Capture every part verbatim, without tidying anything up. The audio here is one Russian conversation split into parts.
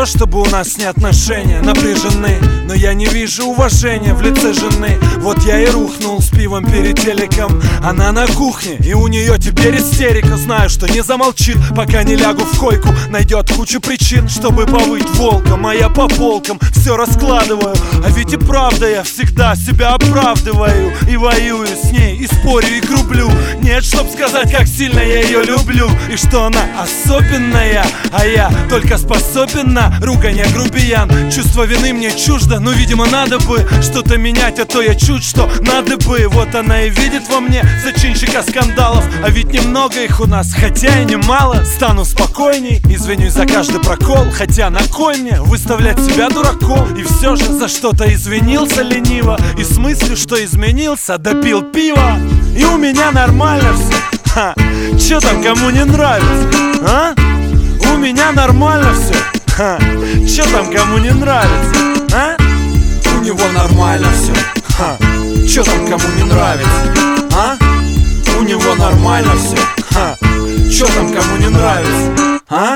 то, чтобы у нас не отношения напряжены, но я не вижу уважения в лице жены. Вот я и рухнул с пивом перед телеком. Она на кухне, и у нее теперь истерика. Знаю, что не замолчит, пока не лягу в койку. Найдет кучу причин, чтобы повыть волком. А я по полкам все раскладываю. А ведь и правда я всегда себя оправдываю. И воюю с ней, и спорю, и грублю. Нет, чтоб сказать, как сильно я ее люблю. И что она особенная, а я только способен на ругань, грубиян. Чувство вины мне чуждо, но, видимо, надо бы что-то менять, а то я чуть что надо бы. Вот она и видит во мне зачинщика скандалов. А ведь немного их у нас, хотя и немало. Стану спокойней, извинюсь за каждый прокол. Хотя на кой мне выставлять себя дураком? И все же за что-то извинился лениво. И с мыслью, что изменился, допил пиво. И у меня нормально все. Ха, чё там кому не нравится, а? У меня нормально все. Ха, чё там кому не нравится, а? У него нормально все. Ха, чё там кому не нравится, а? У него нормально все. Ха, чё там кому не нравится, а?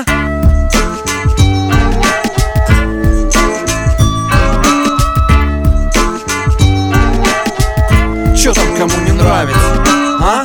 Чё там кому не нравится, а?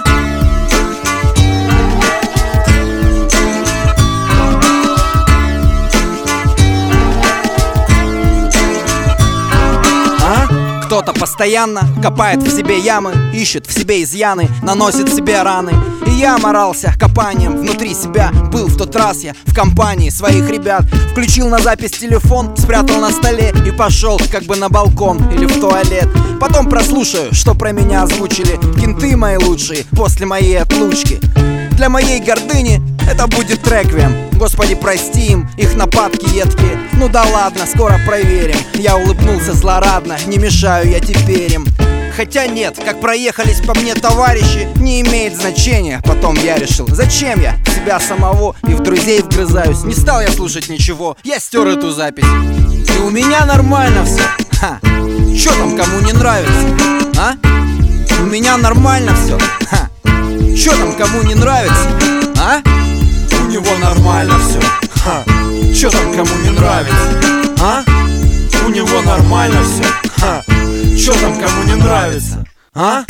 Кто-то постоянно копает в себе ямы, ищет в себе изъяны, наносит себе раны. И я морался копанием внутри себя. Был в тот раз я в компании своих ребят. Включил на запись телефон, спрятал на столе и пошел как бы на балкон или в туалет. Потом прослушаю, что про меня озвучили кенты мои лучшие после моей отлучки. Для моей гордыни это будет реквием. Господи, прости им, их нападки едкие. Ну да ладно, скоро проверим. Я улыбнулся злорадно, не мешаю я теперь им. Хотя нет, как проехались по мне товарищи, не имеет значения. Потом я решил, зачем я в себя самого и в друзей вгрызаюсь. Не стал я слушать ничего, я стер эту запись. И у меня нормально все. Ха, чё там кому не нравится, а? У меня нормально все. Ха, чё там кому не нравится, а? У него нормально все. Ха, чё там кому не нравится, а? У него нормально все. Ха, чё там кому не нравится, а?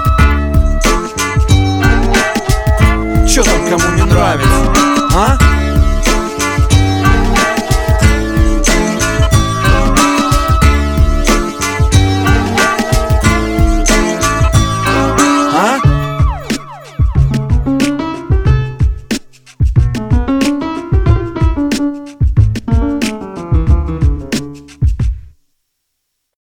Чё там кому не нравится, а?